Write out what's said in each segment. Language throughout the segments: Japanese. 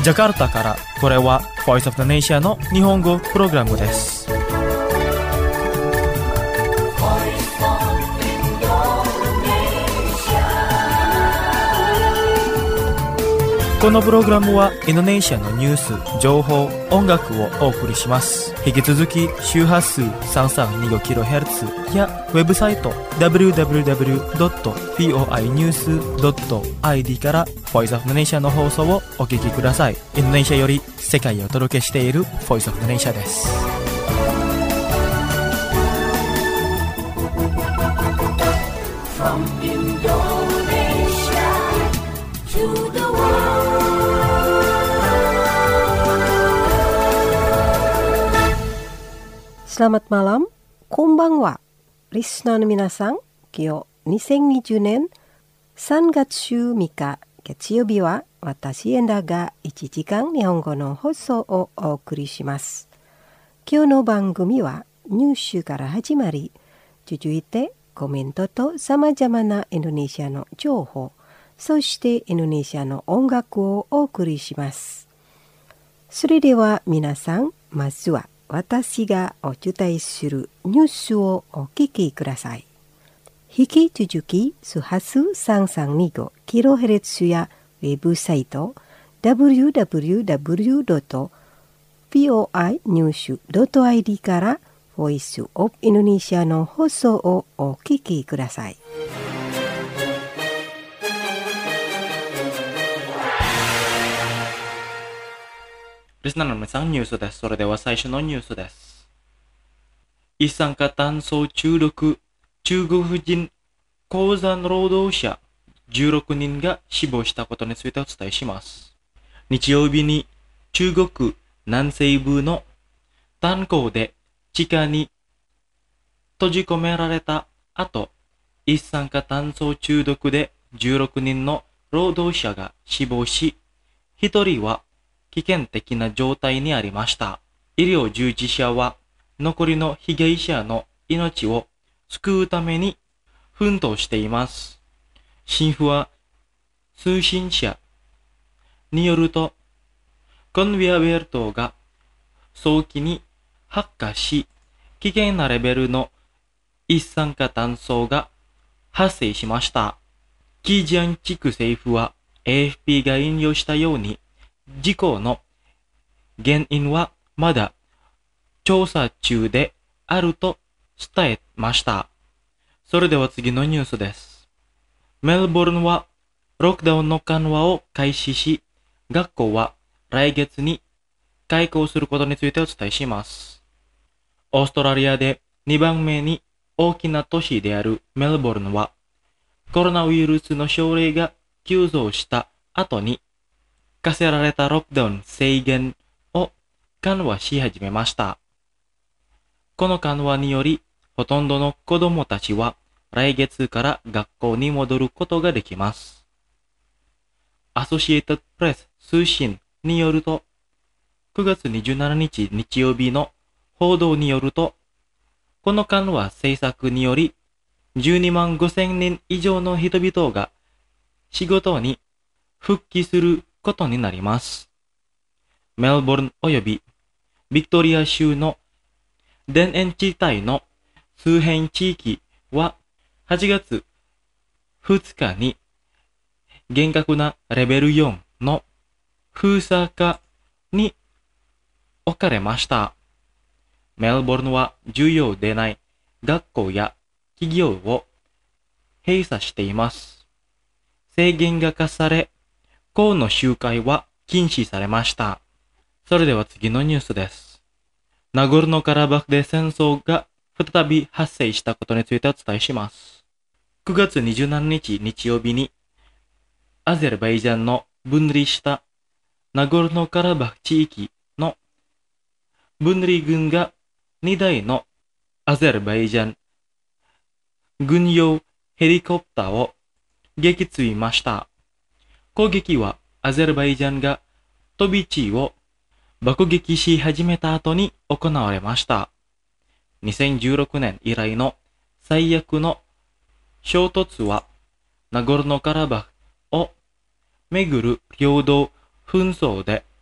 ジャカルタから、これは Voice of the Nation の日本語プログラムです。このプログラムはインドネシアのニュース、情報、音楽をお送りします。引き続き周波数 332kHz やウェブサイト www.voinews.id から Voice of the Nation の放送をお聞きください。インドネシアより世界をお届けしている Voice of the Nation です。From Indonesia to the Selamat malam, konbanwa. Listenerの皆さん、今日2020年3月3日月曜日は私エンダが1時間日本語の放送をお送りします。今日の番組はニュースから始まり、続いてコメントと様々なインドネシアの情報、そしてインドネシアの音楽をお送りします。それでは皆さん、まずは私がお伝えするニュースをお聞きください。引き続き、周波数 332kHz やウェブサイト www.voinews.id からボイスオブインドネシアの放送をお聞きください。 リスナーの皆さん、ニュースです。それでは最初のニュースです。一酸化炭素中毒、中国人鉱山労働者16人が死亡したことについてお伝えします。日曜日に中国南西部の炭鉱で地下に閉じ込められた後、一酸化炭素中毒で16人の労働者が死亡し、1人は危険的な状態にありました。医療従事者は残りの被害者の命を救うために奮闘しています。新華通信社によると、コンベアベルトが早期に発火し、危険なレベルの一酸化炭素が発生しました。キジャン地区政府は AFP が引用したように、事故の原因はまだ調査中であると伝えました。それでは次のニュースです。メルボルンはロックダウンの緩和を開始し、学校は来月に開校することについてお伝えします。オーストラリアで2番目に大きな都市であるメルボルンは、コロナウイルスの症例が急増した後に、課せられたロックダウン制限を緩和し始めました。この緩和により、ほとんどの子供たちは来月から学校に戻ることができます。アソシエイテッドプレス通信によると、9月27日日曜日の報道によると、この緩和政策により、12万5,000人以上の人々が仕事に復帰することになります。メルボルン及びビクトリア州の田園地帯の周辺地域は8月2日に厳格なレベル4の封鎖下に置かれました。メルボルンは重要でない学校や企業を閉鎖しています。制限が課され、校の集会は禁止されました。それでは次のニュースです。ナゴルノカラバフで戦争が再び発生したことについてお伝えします。9月27日日曜日に、アゼルバイジャンの分離したナゴルノカラバフ地域の分離軍が2台のアゼルバイジャン軍用ヘリコプターを撃墜ました。攻撃はアゼルバイジャンが飛び地を爆撃し始めた後に行われました。2016年以来の最悪の衝突はナゴルノカラバフをめぐる領土紛争で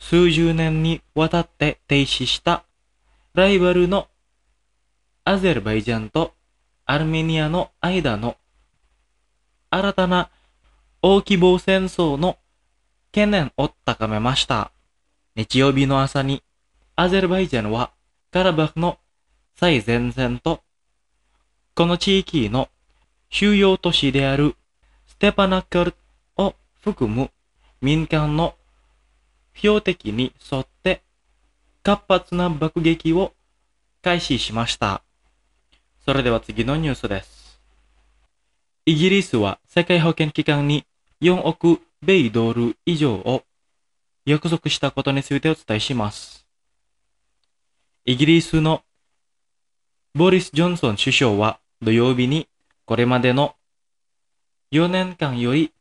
数十年にわたって停止したライバルのアゼルバイジャンとアルメニアの間の新たな大規模戦争の懸念を高めました。日曜日の朝にアゼルバイジャンはカラバフの最前線とこの地域の主要都市であるステパナクルを含む民間の標的に沿って活発な爆撃を開始しました。それでは次のニュースです。イギリスは世界保健機関に4億米ドル以上を約束したことについてお伝えします。イギリスのボリス・ジョンソン首相は土曜日にこれまでの4年間より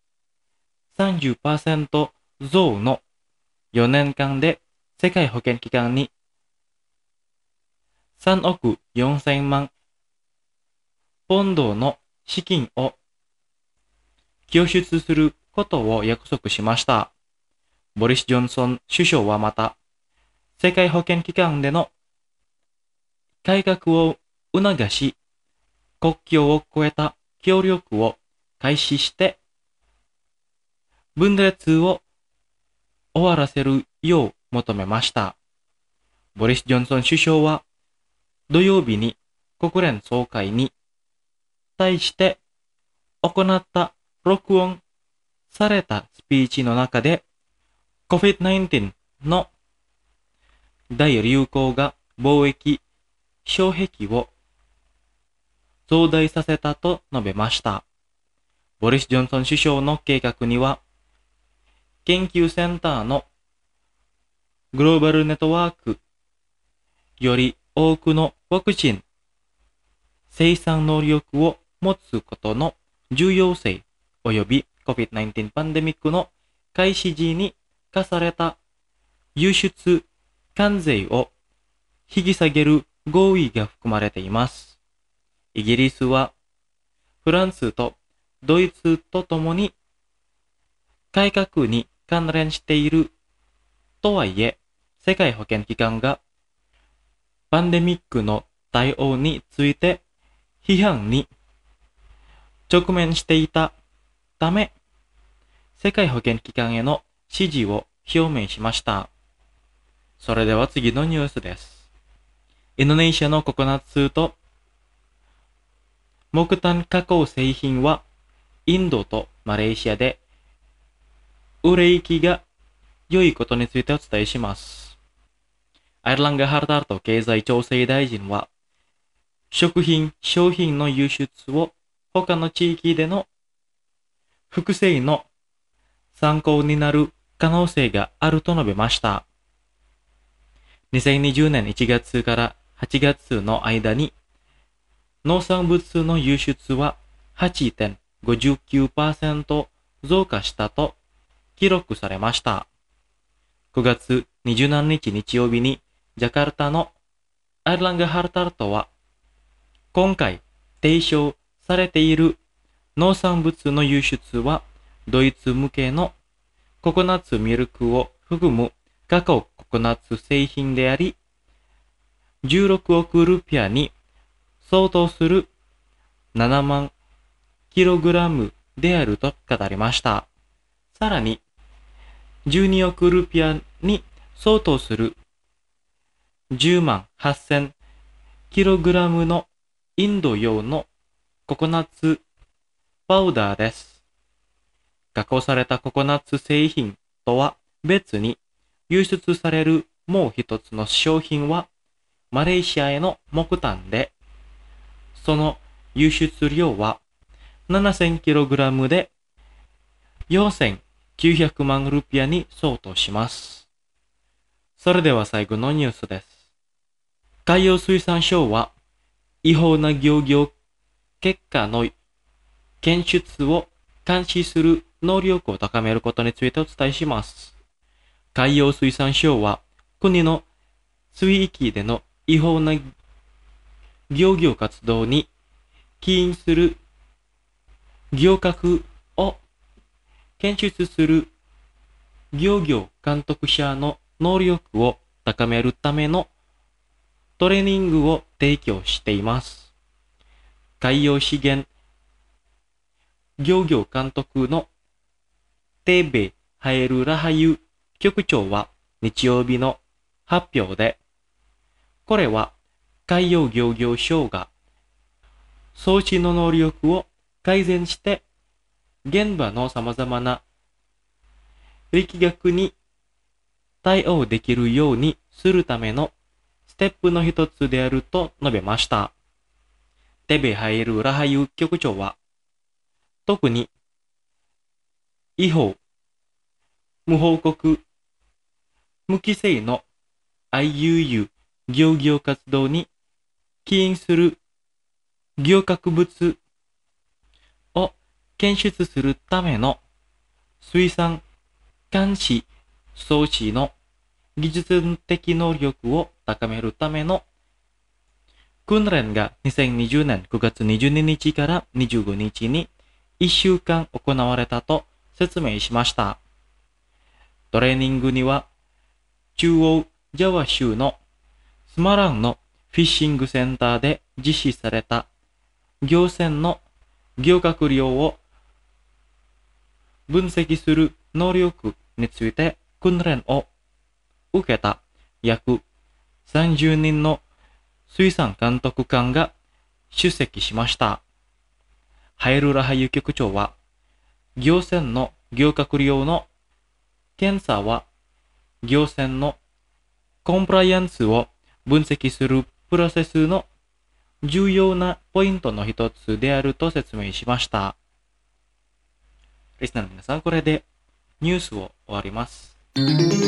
30% 増の4年間で世界保健機関に3億4000万ポンドの資金を拠出することを約束しました。ボリス・ジョンソン首相はまた、世界保健機関での改革を促し、国境を越えた協力を開始して、分裂を終わらせるよう求めました。ボリス・ジョンソン首相は、土曜日に国連総会に対して行った録音されたスピーチの中で COVID-19 の大流行が貿易障壁を増大させたと述べました。ボリス・ジョンソン首相の計画には研究センターのグローバルネットワークより多くのワクチン生産能力を持つことの重要性及び COVID-19 パンデミックの開始時に課された輸出関税を引き下げる合意が含まれています。イギリスはフランスとドイツとともに改革に関連しているとはいえ、世界保健機関がパンデミックの対応について批判に直面していたため、世界保健機関への支持を表明しました。それでは次のニュースです。インドネシアのココナッツと木炭加工製品はインドとマレーシアで売れ行きが良いことについてお伝えします。アイルランガ・ハルタルト経済調整大臣は、食品、商品の輸出を他の地域での複製の参考になる可能性があると述べました。2020年1月から8月の間に、農産物の輸出は 8.59% 増加したと記録されました。9月27日日曜日に、ジャカルタのアイルランガ・ハルタルトは、今回提唱されている農産物の輸出は、ドイツ向けのココナッツミルクを含むカカオココナッツ製品であり、16億ルピアに相当する7万キログラムであると語りました。さらに、12億ルピアに相当する10万8000キログラムのインド用のココナッツパウダーです。加工されたココナッツ製品とは別に輸出されるもう一つの商品はマレーシアへの木炭で、その輸出量は7000キログラムで4900万ルピアに相当します。それでは最後のニュースです。海洋水産省は違法な漁業結果の検出を監視する能力を高めることについてお伝えします。海洋水産省は国の水域での違法な漁業活動に起因する漁獲を検出する漁業監督者の能力を高めるためのトレーニングを提供しています。海洋資源漁業監督のテーベ・ハエル・ラハユ局長は日曜日の発表で、これは海洋漁業省が装置の能力を改善して現場の様々な力学に対応できるようにするためのステップの一つであると述べました。テベハエル・ラハユ局長は、特に違法、無報告、無規制の IUU 漁業活動に起因する漁獲物を検出するための水産監視装置の技術的能力を高めるための訓練が2020年9月22日から25日に1週間行われたと説明しました。トレーニングには中央ジャワ州のスマランのフィッシングセンターで実施された漁船の漁獲量を分析する能力について訓練を受けた約30人の水産監督官が出席しました。ハエル・ラハユ局長は、漁船の漁獲量の検査は漁船のコンプライアンスを分析するプロセスの重要なポイントの一つであると説明しました。リスナーの皆さん、これでニュースを終わります。リ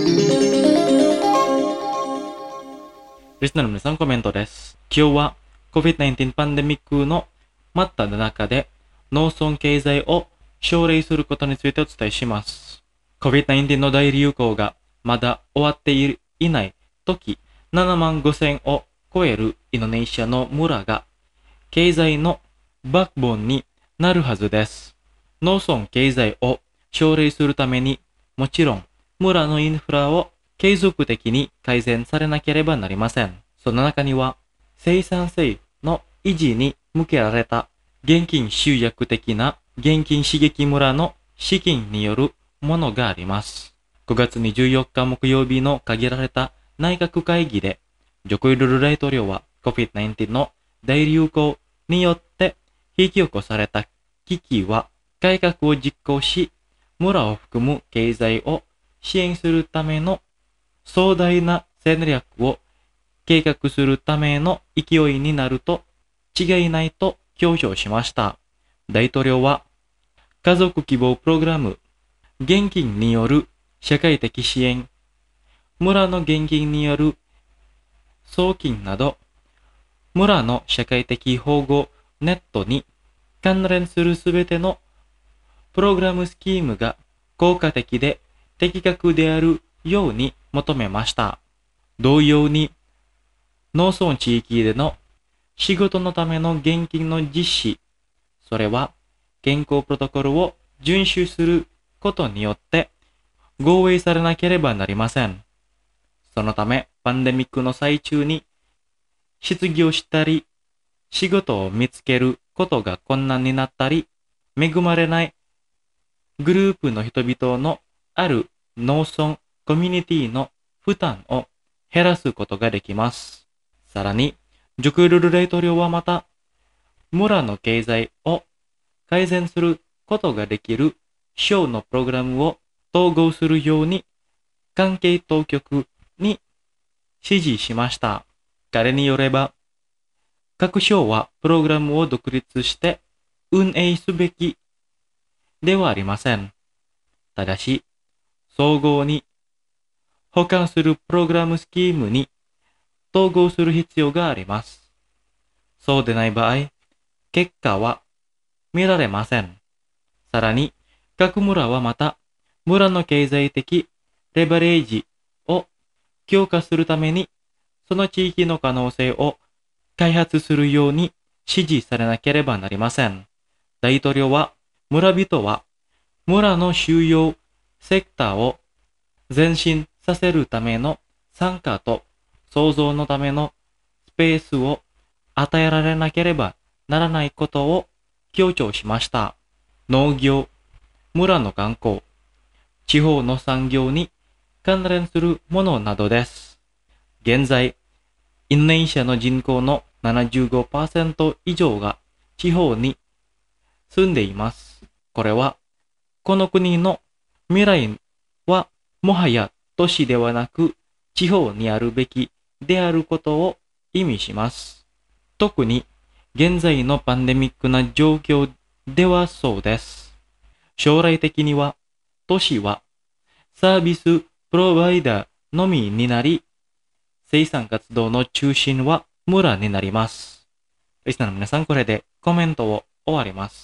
スナーの皆さん、コメントです。今日は COVID-19 パンデミックの真っただ中で農村経済を奨励することについてお伝えします。COVID-19 の大流行がまだ終わっていない時、7万5,000を超えるインドネシアの村が経済のバックボーンになるはずです。農村経済を奨励するために、もちろん村のインフラを継続的に改善されなければなりません。その中には生産性の維持に向けられた現金集約的な現金刺激村の資金によるものがあります。9月24日木曜日の限られた内閣会議で、ジョコ・ウィドド大統領は COVID-19 の大流行によって引き起こされた危機は改革を実行し、村を含む経済を支援するための壮大な戦略を計画するための勢いになると違いないと強調しました。大統領は、家族希望プログラム、現金による社会的支援、村の現金による送金など、村の社会的保護ネットに関連するすべてのプログラムスキームが効果的で的確であるように求めました。同様に、農村地域での仕事のための現金の実施、それは健康プロトコルを遵守することによって合意されなければなりません。そのため、パンデミックの最中に失業したり、仕事を見つけることが困難になったり、恵まれないグループの人々のある農村コミュニティの負担を減らすことができます。さらに、ジョコ・ウィドド大統領はまた、村の経済を改善することができる省のプログラムを統合するように関係当局に指示しました。彼によれば、各省はプログラムを独立して運営すべきではありません。ただし、総合に保管するプログラムスキームに統合する必要があります。そうでない場合、結果は見られません。さらに、各村はまた、村の経済的レバレージを強化するために、その地域の可能性を開発するように指示されなければなりません。大統領は、村人は村の主要セクターを前進させるための参加と創造のためのスペースを与えられなければならないことを強調しました。農業、村の観光、地方の産業に関連するものなどです。現在、インドネシアの人口の 75% 以上が地方に住んでいます。これは、この国の未来はもはや都市ではなく地方にあるべきであることを意味します。特に現在のパンデミックな状況ではそうです。将来的には都市はサービスプロバイダーのみになり、生産活動の中心は村になります。リスナーの皆さん、これでコメントを終わります。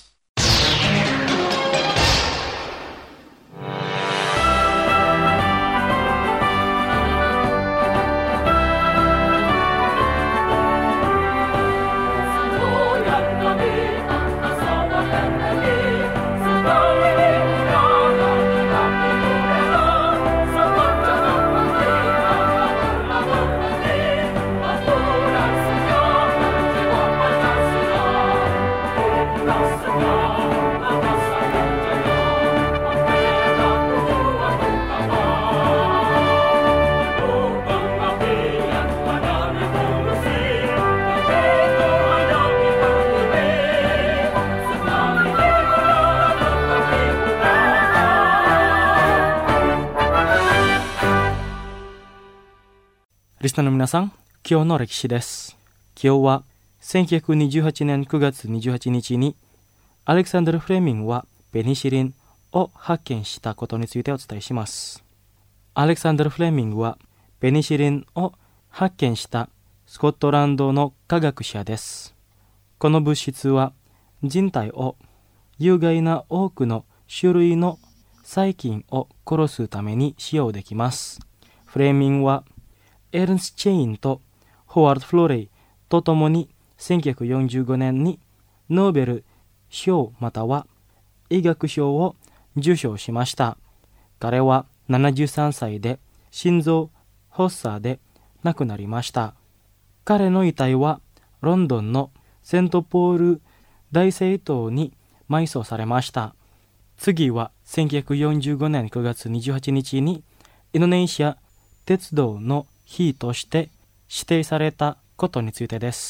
リスナーの皆さん、今日の歴史です。今日は1928年9月28日にアレクサンダル・フレミングはペニシリンを発見したことについてお伝えします。アレクサンダル・フレミングはペニシリンを発見したスコットランドの科学者です。この物質は人体を有害な多くの種類の細菌を殺すために使用できます。フレミングはエルンス・チェインとホワード・フロレイとともに1945年にノーベル賞または医学賞を受賞しました。彼は73歳で心臓発作で亡くなりました。彼の遺体はロンドンのセントポール大聖堂に埋葬されました。次は1945年9月28日にインドネシア鉄道の日として指定されたことについてです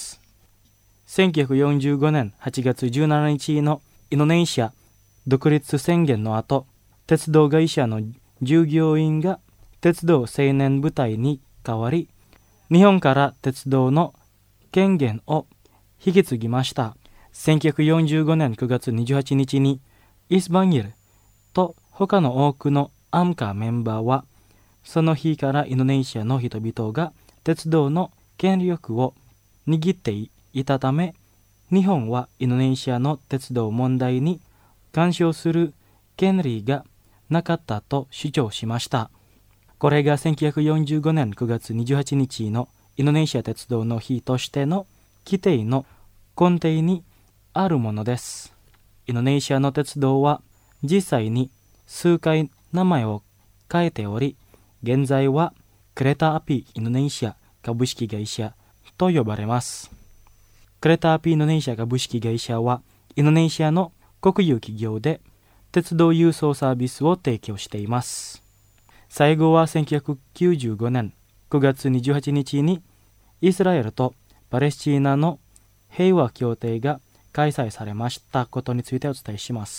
。1945年8月17日のインドネシア独立宣言の後、鉄道会社の従業員が鉄道青年部隊に代わり、日本から鉄道の権限を引き継ぎました。1945年9月28日にイスバンギルと他の多くのアンカーメンバーは、その日からインドネシアの人々が鉄道の権力を握っていたため、日本はインドネシアの鉄道問題に干渉する権利がなかったと主張しました。これが1945年9月28日のインドネシア鉄道の日としての規定の根底にあるものです。インドネシアの鉄道は実際に数回名前を変えており、現在はクレタアピインドネシア株式会社と呼ばれます。クレタアピインドネシア株式会社はインドネシアの国有企業で鉄道輸送サービスを提供しています。最後は1995年9月28日にイスラエルとパレスチナの平和協定が開催されましたことについてお伝えします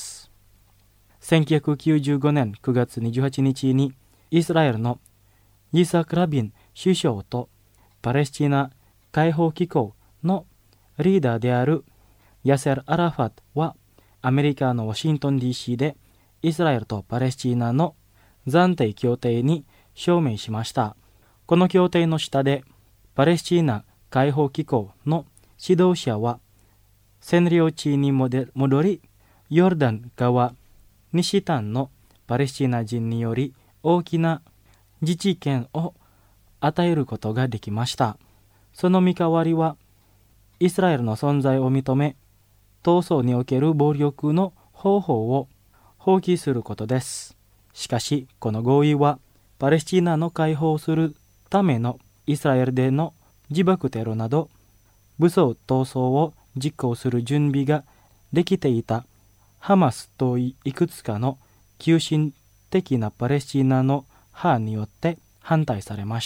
。1995年9月28日にイスラエルのイサク・ラビン首相とパレスチナ解放機構のリーダーであるヤセル・アラファトはアメリカのワシントン DC でイスラエルとパレスチナの暫定協定に署名しました。この協定の下でパレスチナ解放機構の指導者は占領地に戻り、ヨルダン川西端のパレスチナ人により大きな自治権を与えることができました。その見代わりはイスラエルの存在を認め、闘争における暴力の方法を放棄することです。しかしこの合意はパレスチナの解放するためのイスラエルでの自爆テロなど武装闘争を実行する準備ができていたハマスといくつかの急進的なパレスチナの派によって反対されました。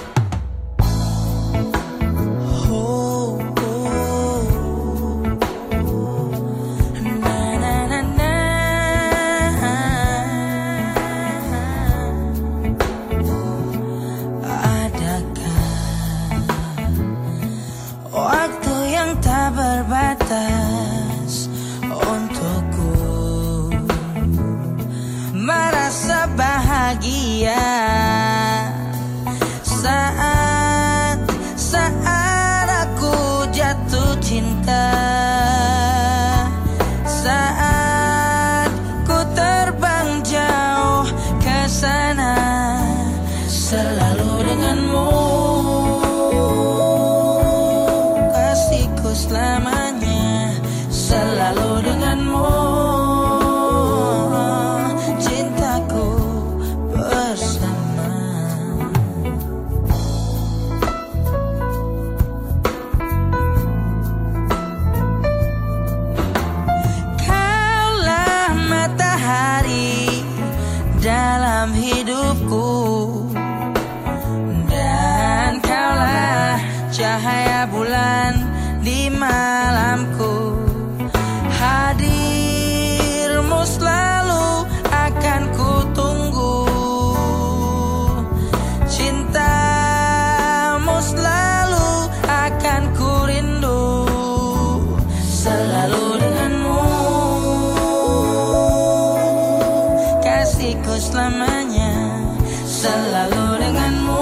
Terbatas untukku merasa bahagia saat aku jatuh cinta, saat ku terbang jauh ke sana selalu denganmu. Selamanya selalu denganmu, cintaku bersama. Kaulah matahari dalam hidupku, dan kaulah cahaya bulan di malamku. Hadirmu selalu akan ku tunggu, cintamu selalu akan ku rindu, selalu denganmu, kasihku selamanya selalu denganmu.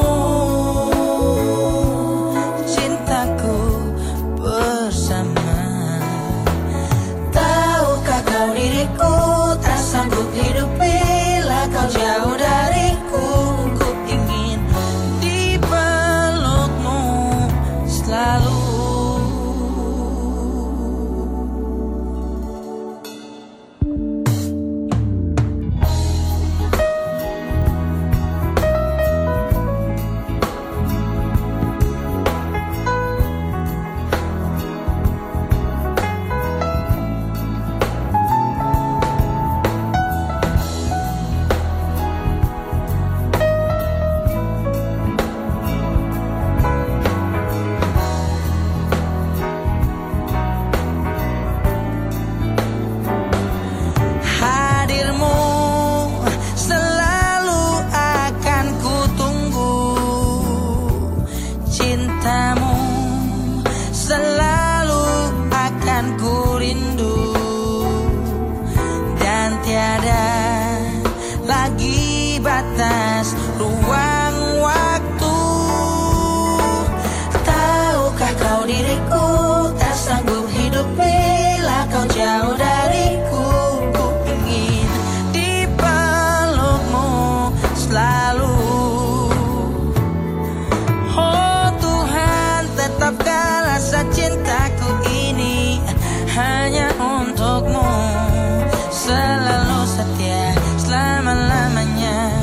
Sanggup hidup bila kau jauh dariku, ku ingin dipelukmu selalu. Batas ruang waktu, tahukah kau diriku tak sanggup hidup bila kau jauh dariku, ku ingin dipelukmu selalu. Oh Tuhan, tetapkan rasa cintaku ini hanya untukmu, selalu setia selama-lamanya.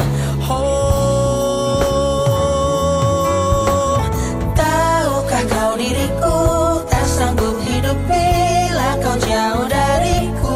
Tahukah kau diriku tak sanggup hidup bila kau jauh dariku.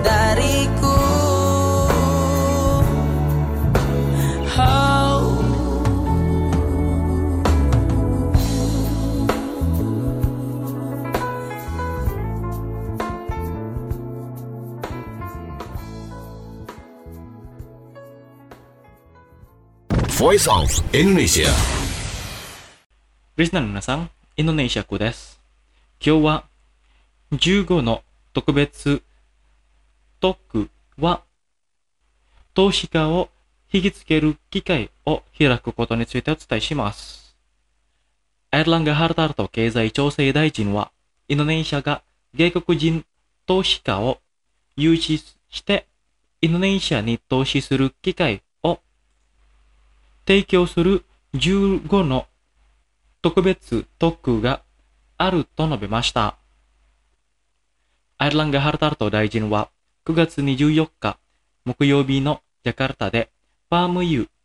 Voice of Indonesia。 リスナーの皆さん、インドネシア語です。今日は15の特別トークは投資家を引きつける機会を開くことについてお伝えします。エルランガ・ハルタルト経済調整大臣はインドネシアが外国人投資家を誘致してインドネシアに投資する機会を提供する15の特別特区があると述べました。アイルランガ・ハルタルト大臣は9月24日木曜日のジャカルタでパームユー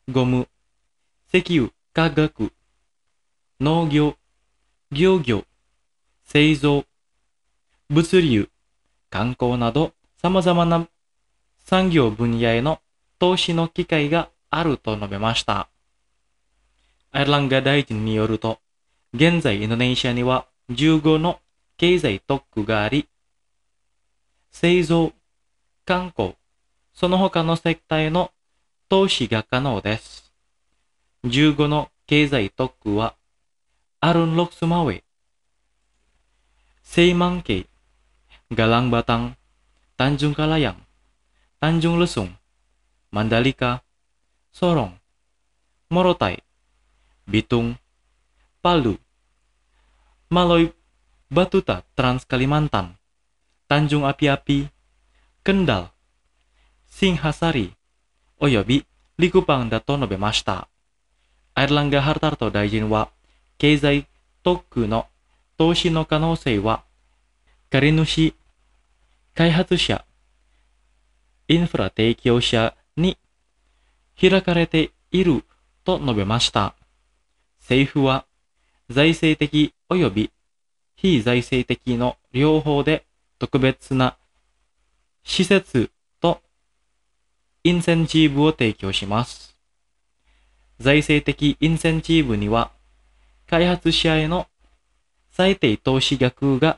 ゴム、石油、化学、農業、漁業、製造、物流、観光など様々な産業分野への投資の機会があると述べました。アイルランド大臣によると、現在インドネシアには15の経済特区があり、製造、観光、その他のセクターへの投資が可能です。15の経済特区は、アルンロクスマウェ、セイマンケイ、ガランバタン、タンジュンカラヤン、タンジュンルソン、マンダリカ、ソロン、モロタイ、ビトン、パル、マロイ、バトゥタ、トランスカリマンタン、タンジュンアピアピ、ケンダル、シンハサリ、およびリクパンだと述べました。アイルランガ・ハルタルト大臣は、経済特区の投資の可能性は、借り主、開発者、インフラ提供者に開かれていると述べました。政府は、財政的及び非財政的の両方で特別な施設とインセンチブを提供します。財政的インセンチブには、開発者への最低投資額が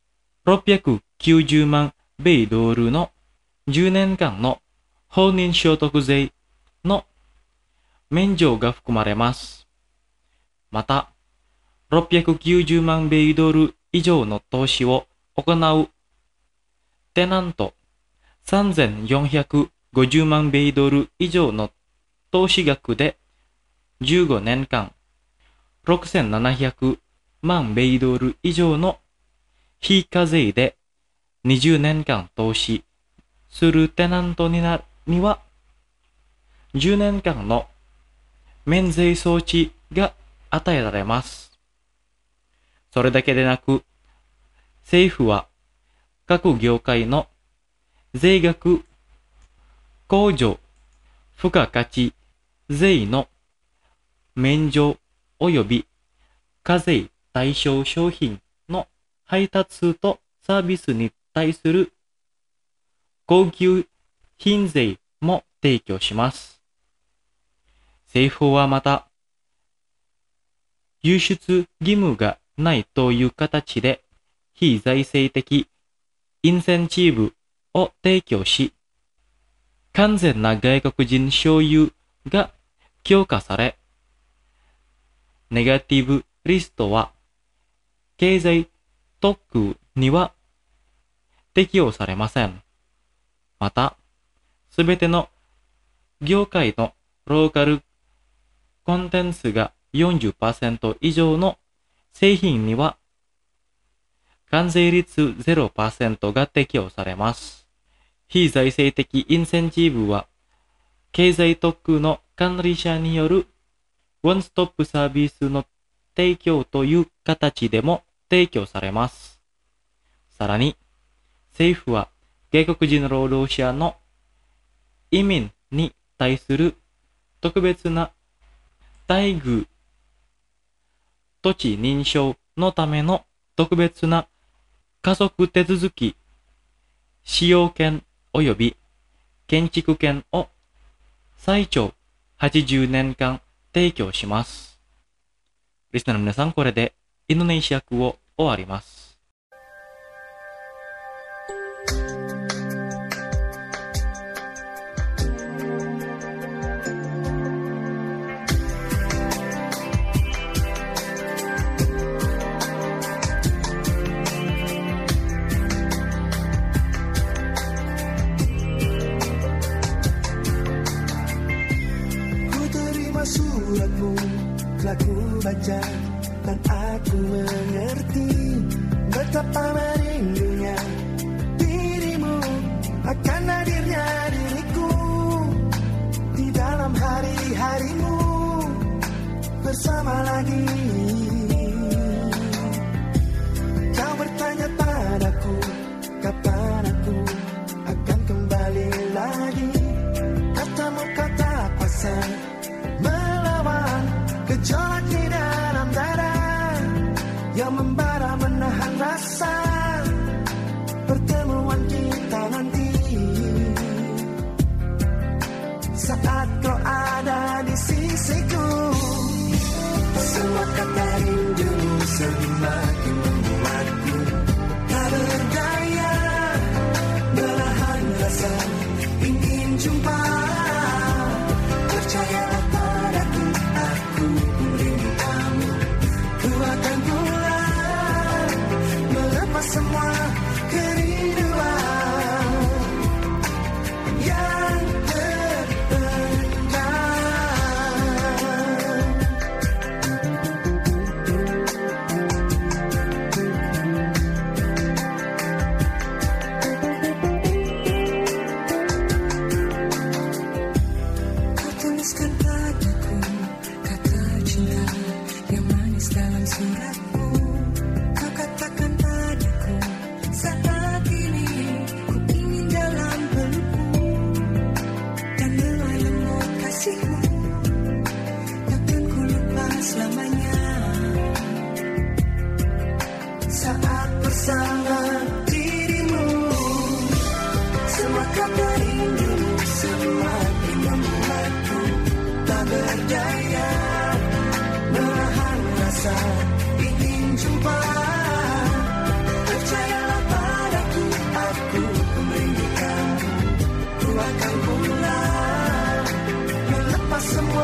690万米ドルの10年間の本人所得税の免除が含まれます。また、690万米ドル以上の投資を行うテナント3450万米ドル以上の投資額で15年間6700万米ドル以上の非課税で20年間投資するテナントには10年間の免税措置が与えられます。それだけでなく、政府は各業界の税額控除付加価値税の免除及び課税対象商品の配達とサービスに対する高級品税も提供します。政府はまた、輸出義務がないという形で非財政的インセンチブを提供し、完全な外国人所有が強化され、ネガティブリストは経済特区には適用されません。また、すべての業界のローカルコンテンツが 40% 以上の製品には関税率 0% が適用されます。非財政的インセンチブは経済特区の管理者によるワンストップサービスの提供という形でも提供されます。さらに、政府は外国人労働者の移民に対する特別な待遇、土地認証のための特別な加速手続き、使用権及び建築権を最長80年間提供します。リスナーの皆さん、これでインドネシア語を終わります。 Suratmu telah ku baca dan aku mengerti betapa merindunya dirimu akan hadirnya diriku di dalam hari-harimu bersama lagi. Kau bertanya padaku kapan aku akan kembali lagi. Katamu kau tak kuasa rasa pertemuan kita nanti. Saat kau ada di sisiku, semua kata rindu semakin membuatku tak berdaya. Belahan rasa ingin jumpa. Percayalah padaku, aku rindu kamu. Ku akan pulang melepas semua kerinduan yang bersama dirimu. Semua kata rindumu semakin membuatku tak berdaya. Menahan rasa ingin jumpa. Percayalah padaku, aku merindu kamu. Ku akan pulang melepas semua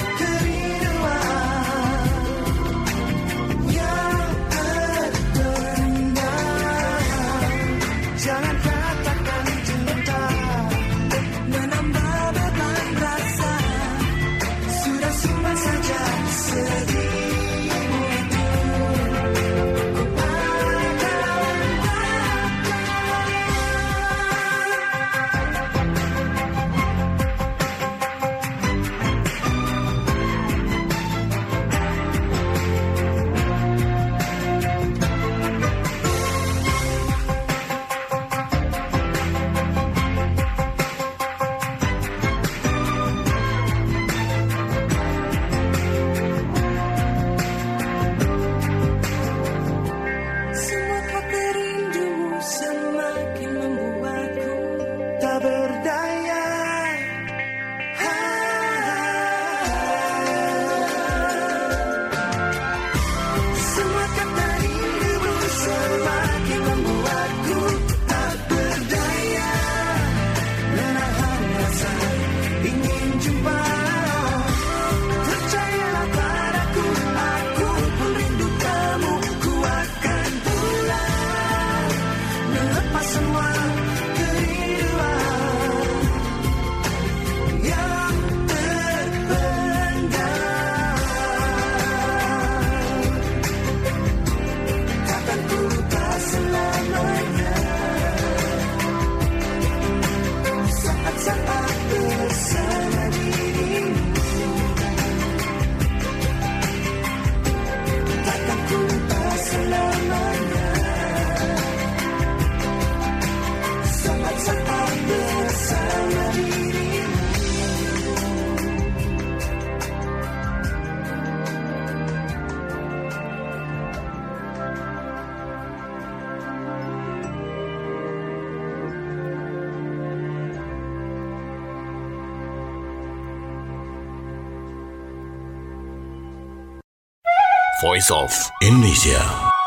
Voice of Indonesia.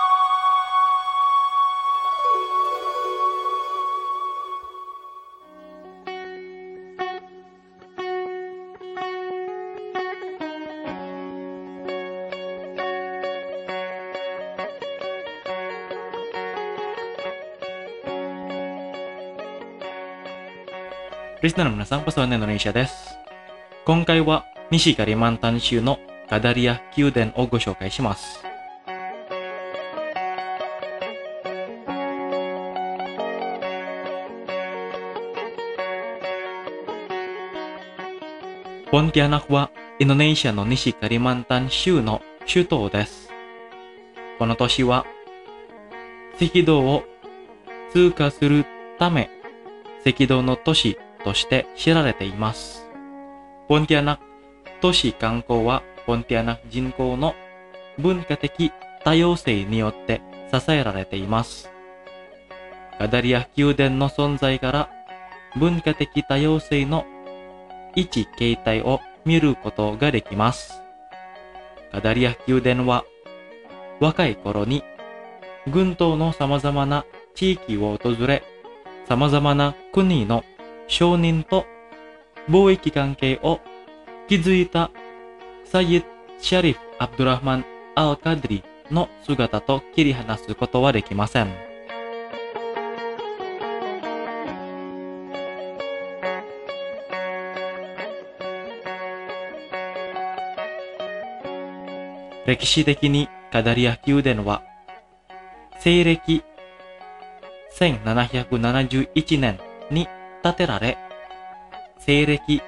Listener の皆さん、こそはIndonesiaです。今回は西カリマンタン州のガダリア宮殿をご紹介します。ポンティアナクはインドネシアの西カリマンタン州の首都です。この都市は赤道を通過するため赤道の都市として知られています。ポンティアナク都市観光はポンティアナク人口の文化的多様性によって支えられています。ガダリア宮殿の存在から文化的多様性の一形態を見ることができます。ガダリア宮殿は若い頃に群島の様々な地域を訪れ、様々な国の商人と貿易関係を築いたサイエッド・シャリフ・アブドゥラフマン・アル・カドリの姿と切り離すことはできません。歴史的にガダリア宮殿は西暦1771年に建てられ、西暦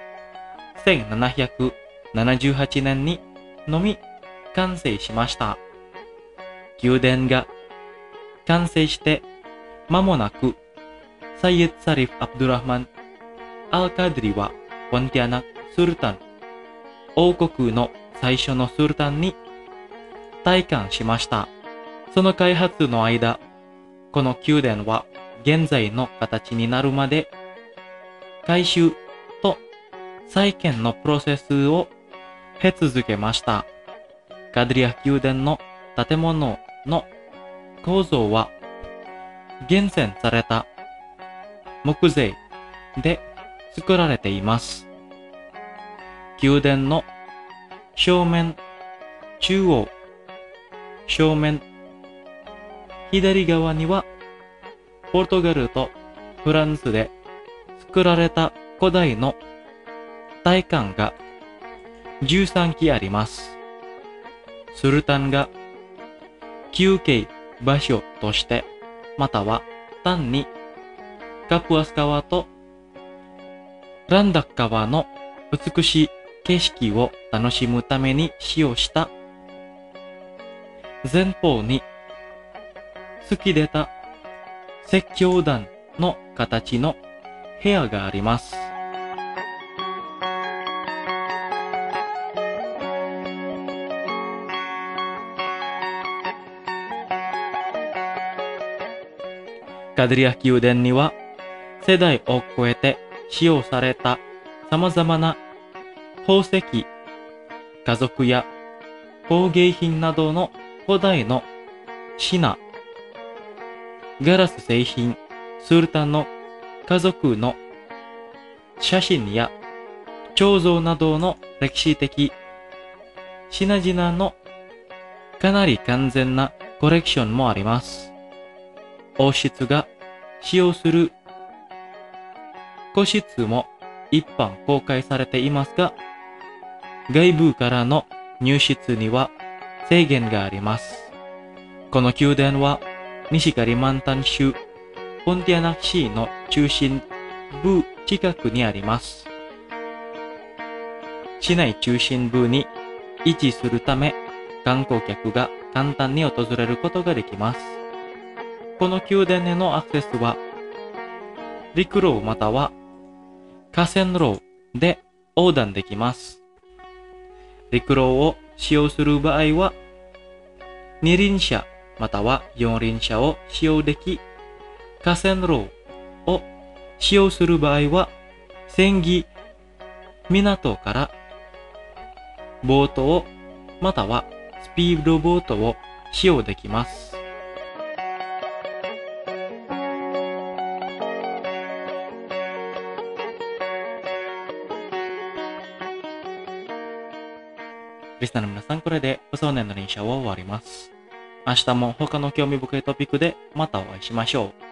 1778年にのみ完成しました。宮殿が完成して間もなく、サイエッド・サリフ・アブドゥラフマン・アル・カドリはポンティアナク・スルタン、王国の最初のスルタンに戴冠しました。その開発の間、この宮殿は現在の形になるまで改修と再建のプロセスを経続けました。ガダリア宮殿の建物の構造は厳選された木材で作られています。宮殿の正面、中央、正面、左側にはポルトガルとフランスで作られた古代の戴冠が13基あります。スルタンが休憩場所として、または単にカプアス川とランダック川の美しい景色を楽しむために使用した前方に突き出た石橋段の形の部屋があります。ガダリア宮殿には世代を超えて使用された様々な宝石、家族や工芸品などの古代の品、ガラス製品、スルタンの家族の写真や彫像などの歴史的品々のかなり完全なコレクションもあります。王室が使用する個室も一般公開されていますが、外部からの入室には制限があります。この宮殿は西カリマンタン州ポンティアナ市の中心部近くにあります。市内中心部に位置するため、観光客が簡単に訪れることができます。この宮殿へのアクセスは、陸路または河川路で横断できます。陸路を使用する場合は、二輪車または四輪車を使用でき、河川路を使用する場合は、船木、港からボートをまたはスピードボートを使用できます。リスナーの皆さん、これで不想念の輪車を終わります。明日も他の興味深いトピックでまたお会いしましょう。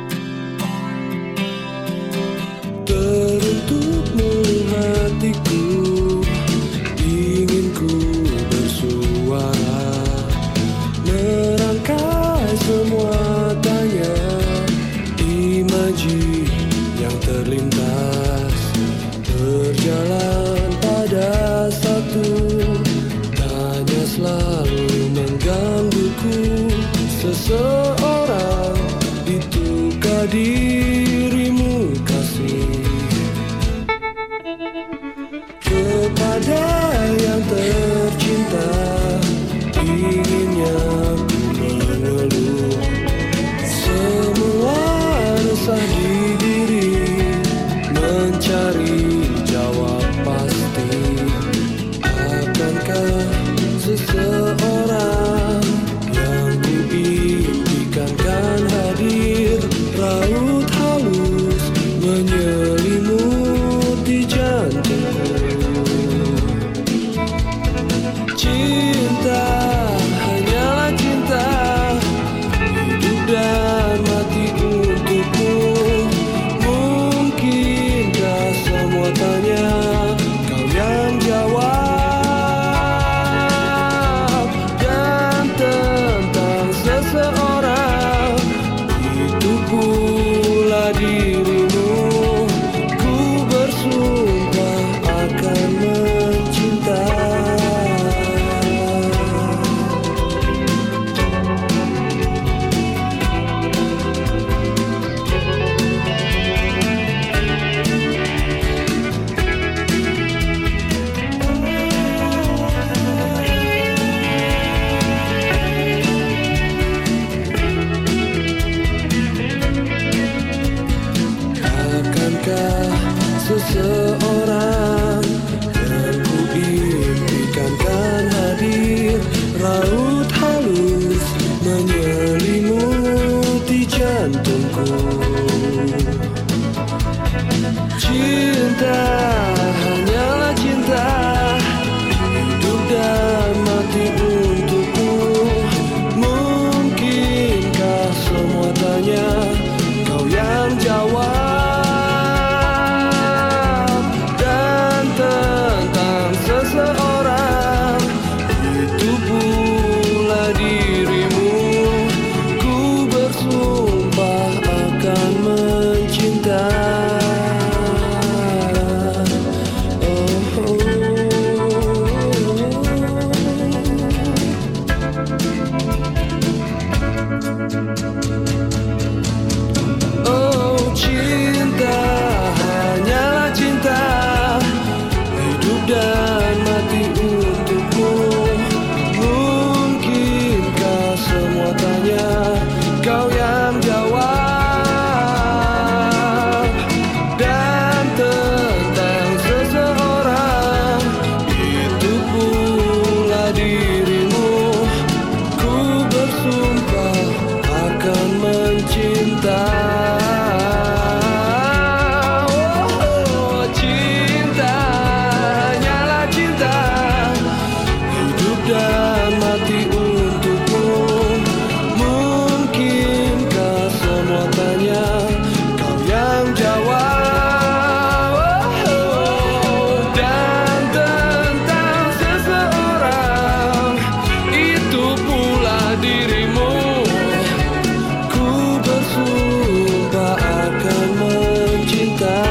Teruntukmu hatiku Ada yang tercinta, inginnya ku mengeluh. Semua resah di diri, mencari jawab pasti. Akankah seseorang yang kuimpikan kan hadir? Raut halus menyelimuti jantungku. Cinta hanyalah cinta, hidup dan mati untukmu. Mungkinkah semua tanya, kau yang jawab? Dan tentang seseorang, itu pula dirimu. Ku bersumpah akan mencinta. Akankah seseorang yang kuimpikan kan hadir? Raut halus menyelimuti jantungku. Cinta hanyalah cinta, hidup dan mati untukmu. Mungkinkah semua tanya, kau yang jawab? Dan tentang seseorang, itu pula dirimu. Ku bersumpah akan mencinta. Oh, cinta hanyalah cinta, hidup dan mati untukmu. Mungkinkah semua tanya, kau yang jawab? Dan tentang seseorang, itu pula dirimu. Ku bersumpah akan mencinta. Oh, cinta hanyalah cinta, hidup dan mati untukmu. Mungkinkah semua tanya, kau yang jawab? Dan tentang seseorang, itu pula dirimu. Ku bersumpah akan mencinta.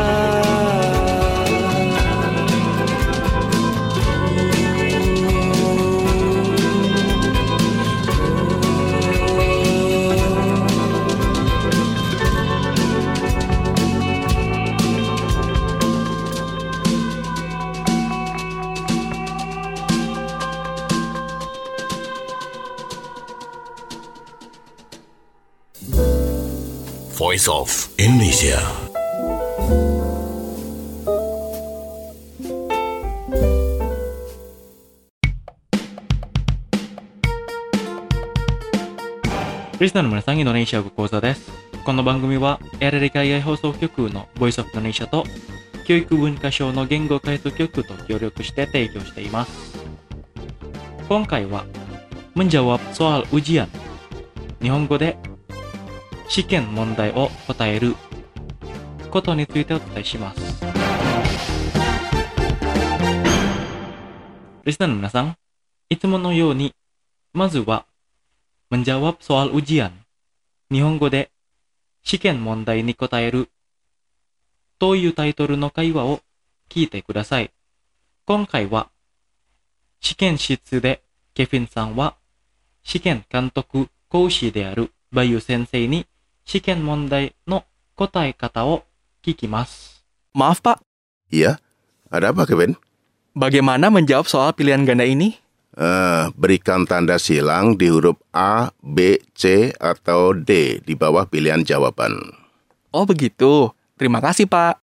Voice of Indonesia. Listenerの皆さん、インドネシア語講座です。この番組は、LA海外放送局の Voice of Indonesia と、教育文化省の言語解説局と協力して提供しています。今回は、menjawab soal ujian。日本語で、試験問題を答えることについてお伝えします。リスナーの皆さん、いつものように、まずは、menjawab soal ujian。日本語で、試験問題に答えるというタイトルの会話を聞いてください。今回は、試験室でケフィンさんは、試験監督講師であるバユ先生に試験問題の答え方を聞きます。 Maaf Pak, Iya, ada apa Kevin? Bagaimana menjawab soal pilihan ganda ini? Berikan tanda silang di huruf A, B, C, atau D di bawah pilihan jawaban. Oh begitu. Terima kasih, Pak.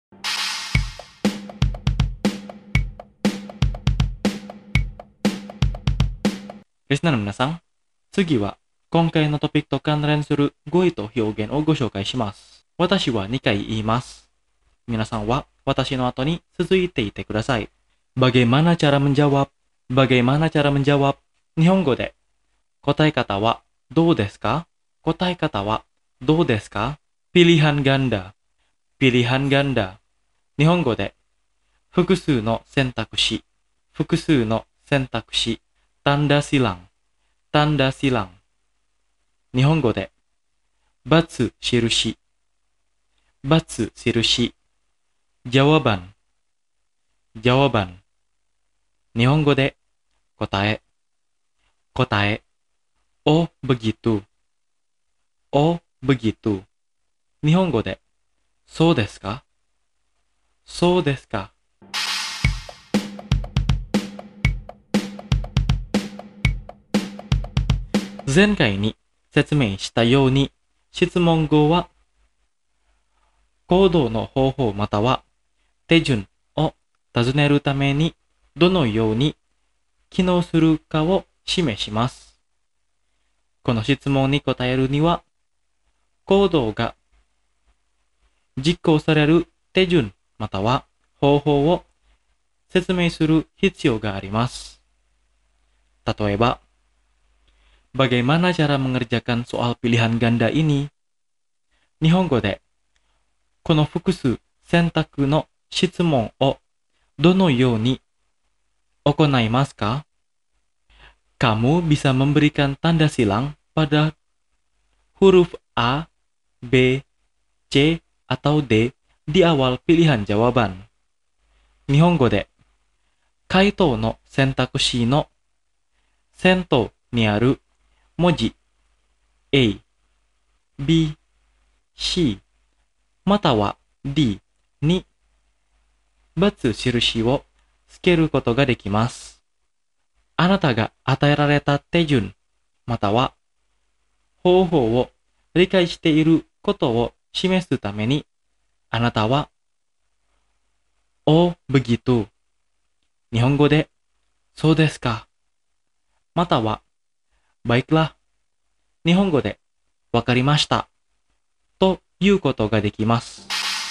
リスナーの皆さん、次は今回のトピックと関連する語彙と表現をご紹介します。私は2回言います。皆さんは私の後に続いていてください。Bagaimana cara menjawab? Bagaimana cara menjawab? 日本語で答え方はどうですか? 答え方はどうですか? Pilihan ganda. Pilihan ganda. 日本語で複数の選択肢。複数の選択肢。tanda silang, tanda silang. 日本語で、×印、×印。jawaban, jawaban. 日本語で、答え、答え。Oh begitu, oh begitu. 日本語で、そうですか? そうですか。前回に説明したように、質問語は、行動の方法または手順を尋ねるためにどのように機能するかを示します。この質問に答えるには、行動が実行される手順または方法を説明する必要があります。例えば、Bagaimana cara mengerjakan soal pilihan ganda ini? 日本語で、この複数選択の質問をどのように行いますか? Kamu bisa memberikan tanda silang pada huruf A, B, C, atau D di awal pilihan jawaban. 日本語で、回答の選択肢の先頭にある文字 A、B、C または D に×印をつけることができます。あなたが与えられた手順または方法を理解していることを示すために、あなたは Oh begitu 日本語でそうですかまたはBaiklah 日本語でわかりましたということができます。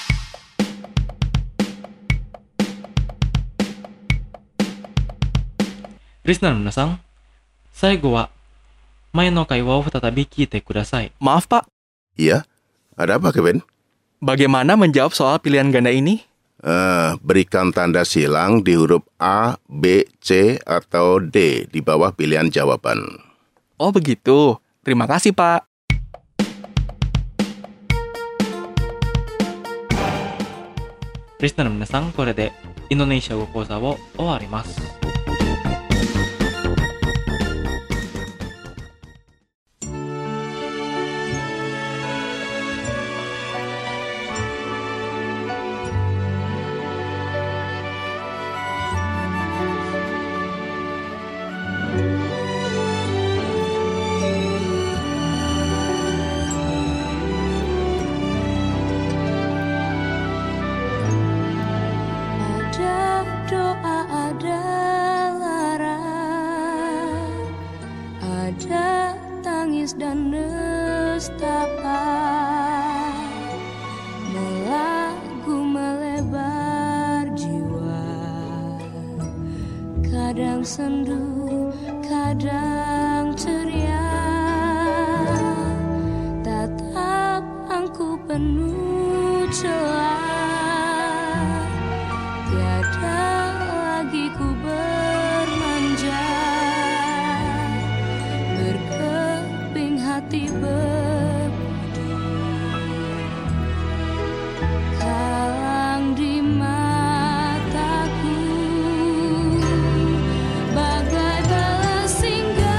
リスナーの皆さん、最後は前の会話を再び聞いてください。 Maaf, Pak. Iya, ada apa, Kevin? Bagaimana menjawab soal pilihan ganda ini? Berikan tanda silang di huruf A, B, C, atau D di bawah pilihan jawaban. Oh begitu. Terima kasih, Pak. Listenerの皆さん、これでインドネシア語講座を終わります。 Dan nestapa melagu melebar jiwa, kadang sendu, kadang ceria, tatap angku penuh celah, tiada lagi ku bermanja, hati berbudi, kalang di mataku, bagai balas singgah.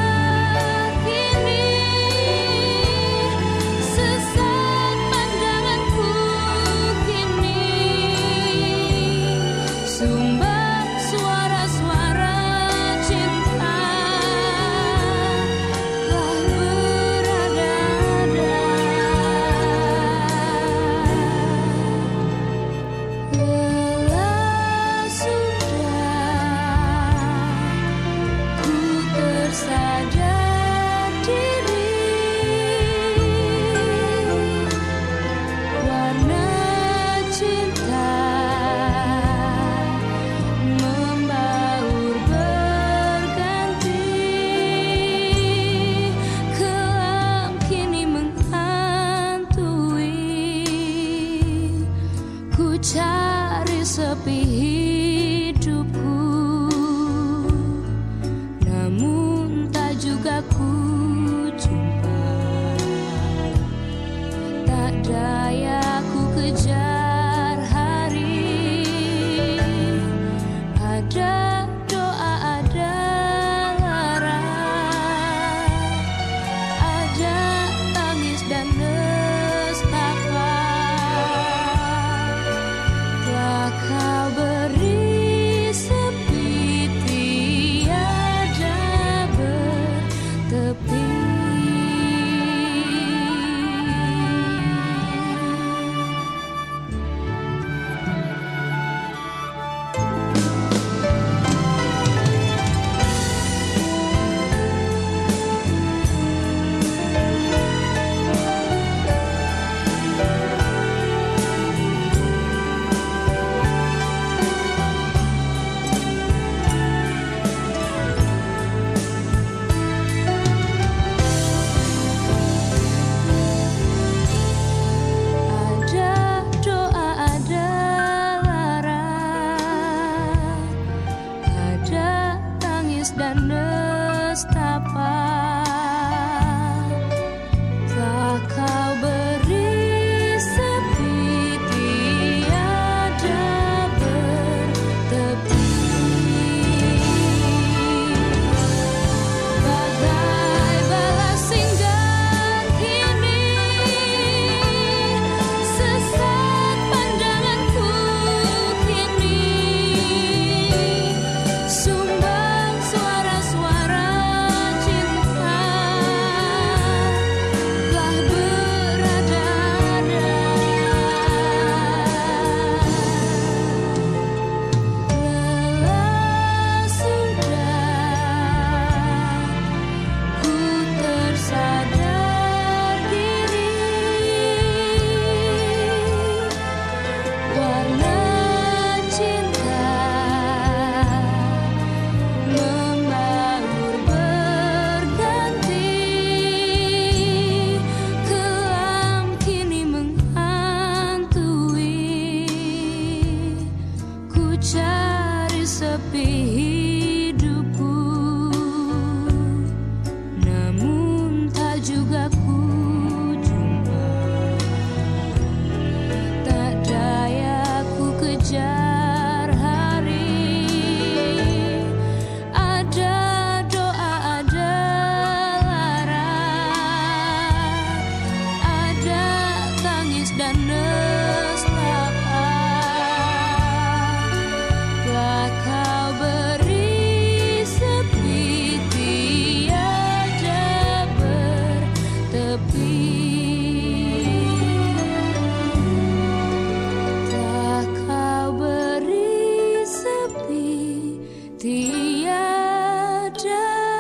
dan nestapa. Tak kau beri sepi tiada bertepi. Bagai balas singgah kini sesat pandanganku kini. Sumbang suara-suara cinta telah berada-ada. Lelah sudah ku tersadar diri. Warna cinta membaur berganti. Kelam kini menghantui. Ku cari sepi hidupku, namun tak juga ku jumpa. Tak daya ku kejar hari. Ada doa, ada lara, ada tangis dan nestapa. Telah kau beri sepi tiada bertepi. Telah kau beri sepi tiada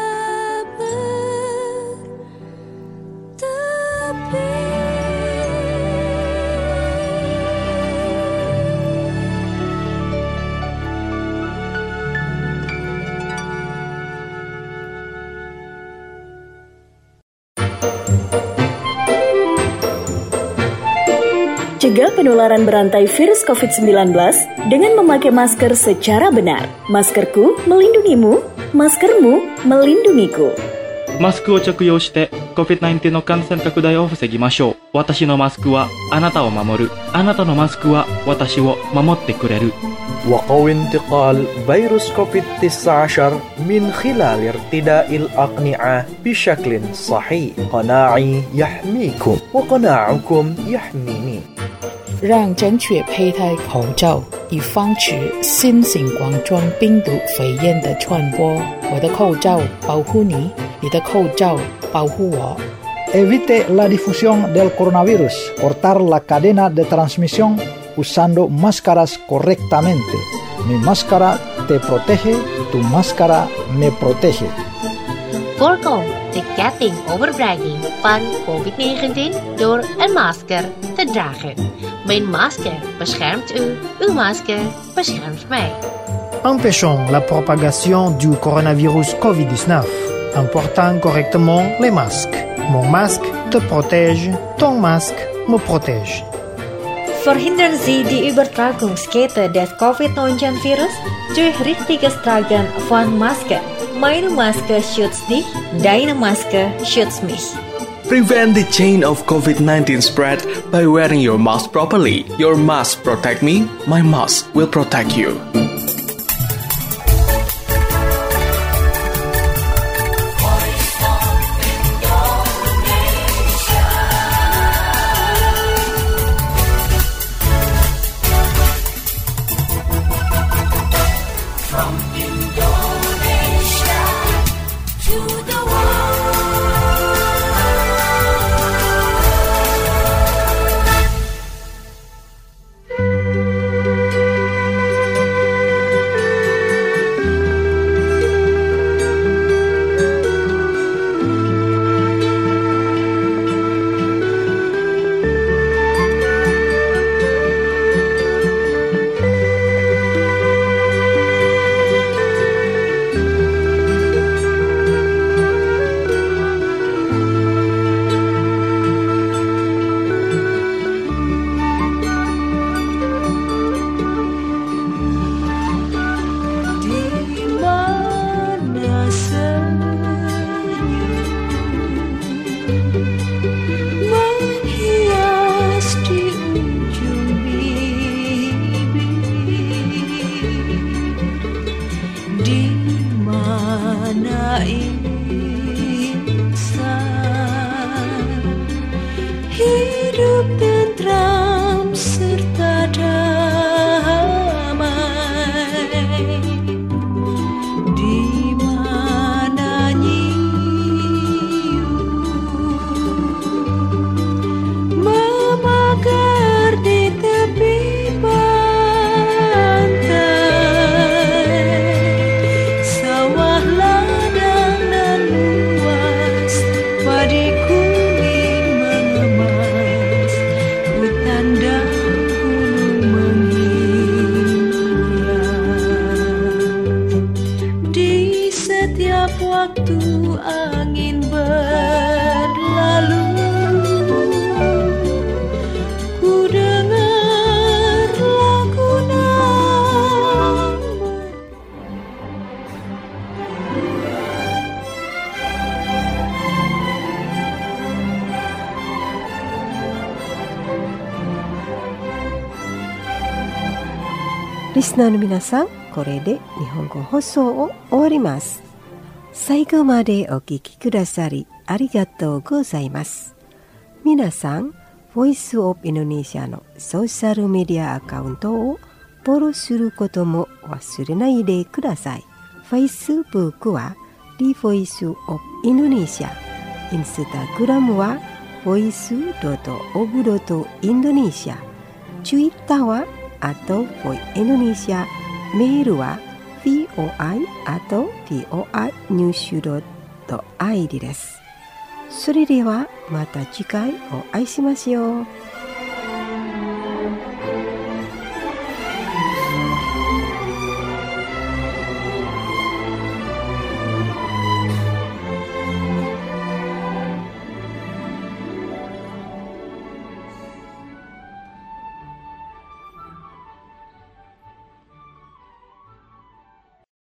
Cegah penularan berantai virus COVID-19 dengan memakai masker secara benar. Maskerku melindungimu, maskermu melindungiku. マスクを着用して COVID-19 の感染拡大を防ぎましょう。私のマスクはあなたを守る。あなたのマスクは私を守ってくれる。 وقوي انتقال فيروس كوفيد-19 من خلال ارتداء الأقنعة بشكل صحيح. قناعي يحميكم وقناعكم يحميني. 让正确佩戴口罩，以防止新型冠状病毒肺炎的传播。我的口罩保护你，你的口罩保护我。 Evite la difusión del coronavirus. Cortar la cadena de transmisión usando máscaras correctamente. Mi máscara te protege, tu máscara me protege. Voorkom de ketting overbrenging van COVID-19 door een masker te dragen. Mijn masker beschermt u, uw masker beschermt mij. Empêchons la propagation du coronavirus COVID-19 en portant correctement les masques. Mon masque te protège, ton masque me protège. Verhindern Sie die Übertragungskette des Covid-19-Virus durch richtiges Tragen von Maske. Meine Maske schützt dich, deine Maske schützt mich. Prevent the chain of COVID-19 spread by wearing your mask properly. Your mask protect me, my mask will protect you. di mana insan hidup tentram serta damai, di mana nyiu memagar di tepi pantai, sawah ladang dan luas, padi kuning mengemas, hutan dan gunung menghias. Di setiap waktu angin berlalu, ku dengar lagu nama. Listenerの皆さん、これで日本語放送を終わります。最後までお聞きくださりありがとうございます。皆さん、ボイスオブインドネシアのソーシャルメディアアカウントをフォローすることも忘れないでください。Facebook は The Voice of Indonesia、Instagram は voice.of.indonesia、Twitter は@voindonesia、メールは voi@voinews.id です。それではまた次回お会いしましょう。